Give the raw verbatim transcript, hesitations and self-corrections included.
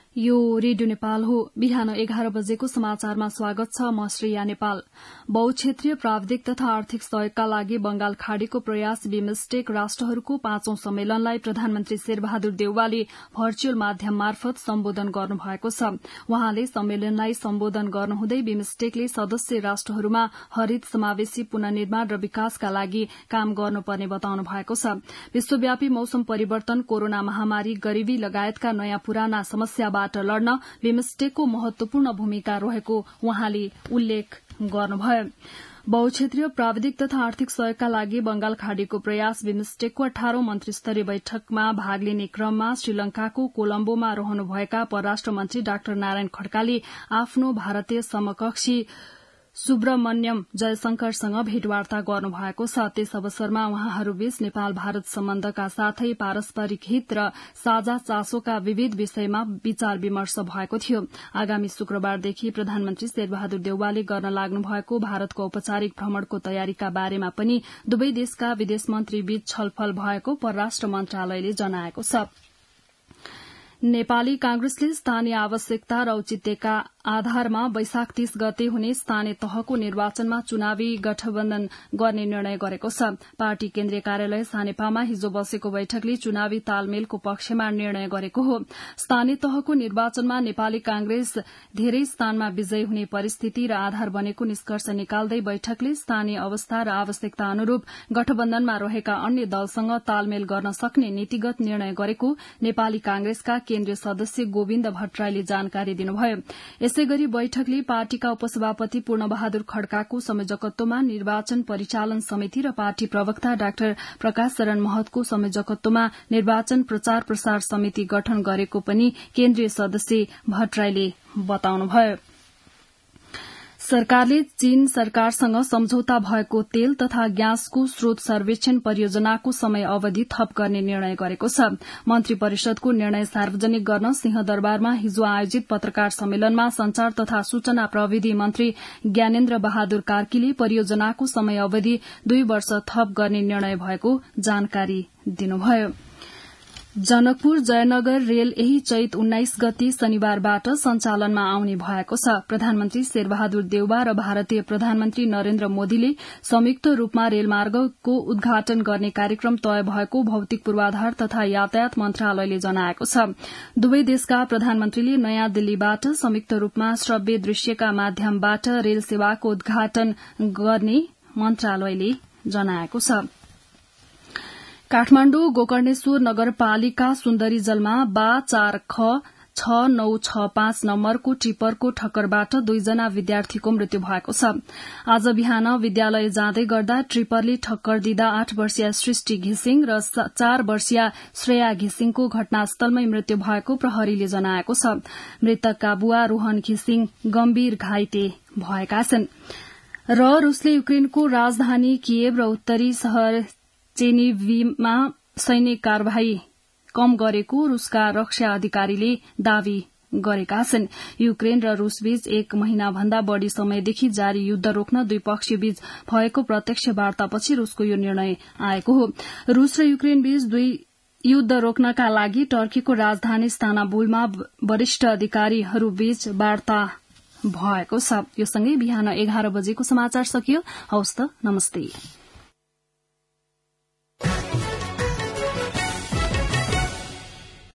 यो रेडियो नेपाल हो। बिहान एघार बजेको समाचारमा स्वागत छ। म श्रेया नेपाल। बहुक्षेत्रीय प्राविधिक तथा आर्थिक सहयोगका लागि बंगाल खाड़ीको प्रयास बिमस्टेक राष्ट्रहरूको पाँचौं सम्मेलनलाई प्रधानमन्त्री शेरबहादुर देउवाले भर्चुअल माध्यम मार्फत सम्बोधन गर्नुभएको छ। वहाँले सम्मेलनलाई सम्बोधन गर्नुहुँदै बिमस्टेकले सदस्य राष्ट्रहरूमा हरित समावेशी पुनर्निर्माण र विकासका लागि काम गर्नुपर्ने बताउनु भएको छ। विश्वव्यापी मौसम परिवर्तन, कोरोना महामारी, गरीबी लगायतका नयाँ पुराना समस्याबाट लड्न बिमस्टेकको महत्वपूर्ण भूमिका रहेको वहाँले उल्लेख गर्नुभयो। बहुक्षेत्रीय प्राविधिक तथा आर्थिक सहयोगका लागि बंगाल खाड़ीको प्रयास बिमस्टेकको अठारौं मन्त्री स्तरीय बैठकमा भाग लिने क्रममा श्रीलंकाको कोलम्बोमा रहनुभएका परराष्ट्र मन्त्री डाक्टर नारायण खड्काले आफ्नो भारतीय समकक्षी सुब्रमण्यम जयशंकरसँग भेटवार्ता गर्नुभएको छ। त्यस अवसरमा उहाँहरूबीच नेपाल भारत सम्बन्धका साथै पारस्परिक हित र साझा चासोका विविध विषयमा विचार विमर्श भएको थियो। आगामी शुक्रबारदेखि प्रधानमन्त्री शेरबहादुर देउवाले गर्न लाग्नु भएको भारतको औपचारिक भ्रमणको तयारीका बारेमा पनि दुवै देशका विदेश मन्त्री बीच छलफल भएको परराष्ट्र मन्त्रालयले जनाएको छ। नेपाली कांग्रेसले स्थानीय आवश्यकता र औचित्यका आधारमा वैशाख तीस गते हुने स्थानीय तहको निर्वाचनमा चुनावी गठबन्धन गर्ने निर्णय गरेको छ। पार्टी केन्द्रीय कार्यालय सानेपामा हिजो बसेको बैठकले चुनावी तालमेलको पक्षमा निर्णय गरेको हो। स्थानीय तहको निर्वाचनमा नेपाली कांग्रेस धेरै स्थानमा विजयी हुने परिस्थिति र आधार बनेको निष्कर्ष निकाल्दै बैठकले स्थानीय अवस्था र आवश्यकता अनुरूप गठबन्धनमा रहेका अन्य दलसँग तालमेल गर्न सक्ने नीतिगत निर्णय गरेको नेपाली कांग्रेसका केन्द्रीय सदस्य गोविन्द भट्टराईले जानकारी दिनुभयो। यसै गरी बैठकले पार्टीका उपसभापति पूर्णबहादुर खड्काको संयोजकत्वमा निर्वाचन परिचालन समिति र पार्टी प्रवक्ता डाक्टर प्रकाश शरण महतको संयोजकत्वमा निर्वाचन प्रचार प्रसार समिति गठन गरेको पनि केन्द्रीय सदस्य भट्टराईले बताउनुभयो। सरकारले चीन सरकारसँग सम्झौता भएको तेल तथा ग्यासको स्रोत सर्वेक्षण परियोजनाको समय अवधि थप गर्ने निर्णय गरेको छ। मन्त्री परिषदको निर्णय सार्वजनिक गर्न सिंहदरबारमा हिजो आयोजित पत्रकार सम्मेलनमा संचार तथा सूचना प्रविधि मन्त्री ज्ञानेन्द्र बहादुर कार्कीले परियोजनाको समय अवधि दुई वर्ष थप गर्ने निर्णय भएको जानकारी दिनुभयो। जनकपुर जयनगर रेल यही चैत उन्नाइस गते शनिबारबाट सञ्चालनमा आउने भएको छ। प्रधानमन्त्री शेरबहादुर देउवा र भारतीय प्रधानमन्त्री नरेन्द्र मोदीले संयुक्त रूपमा रेलमार्गको उद्घाटन गर्ने कार्यक्रम तय भएको भौतिक पूर्वाधार तथा यातायात मन्त्रालयले जनाएको छ। दुवै देशका प्रधानमन्त्रीले नयाँ दिल्लीबाट संयुक्त रूपमा श्रव्य दृश्यका माध्यमबाट रेल सेवाको उद्घाटन गर्ने मन्त्रालयले जनाएको छ। काठमाण्डु गोकर्णेश्वर नगरपालिका सुन्दरी जलमा बा चार ख छ नौ छ पाँच नम्बरको टिप्परको ठक्करबाट दुईजना विद्यार्थीको मृत्यु भएको छ। आज बिहान विद्यालय जाँदै गर्दा ट्रिपरले ठक्कर दिँदा आठ वर्षीय सृष्टि घिसिङ र चार वर्षीय श्रेया घिसिङको घटनास्थलमै मृत्यु भएको प्रहरीले जनाएको छ। मृतकका बुवा रोहन घिसिङ गम्भीर घाइते भएका छन्। र रूसले युक्रेनको राजधानी किएभ र उत्तरी शहर चेनिभीमा सैनिक कार्यवाही कम गरेको रूसका रक्षा अधिकारीले दावी गरेका छन्। युक्रेन र रूसबीच एक महिनाभन्दा बढ़ी समयदेखि जारी युद्ध रोक्न दुई पक्षबीच भएको प्रत्यक्ष वार्तापछि रूसको यो निर्णय आएको हो। रूस र युक्रेन बीच दुई युद्ध रोक्नका लागि टर्कीको राजधानी इस्तानबुलमा वरिष्ठ अधिकारीहरूबीच वार्ता भएको छ। यो सँगै बिहान एघार बजेको समाचार सकियो। हवस् त, नमस्ते।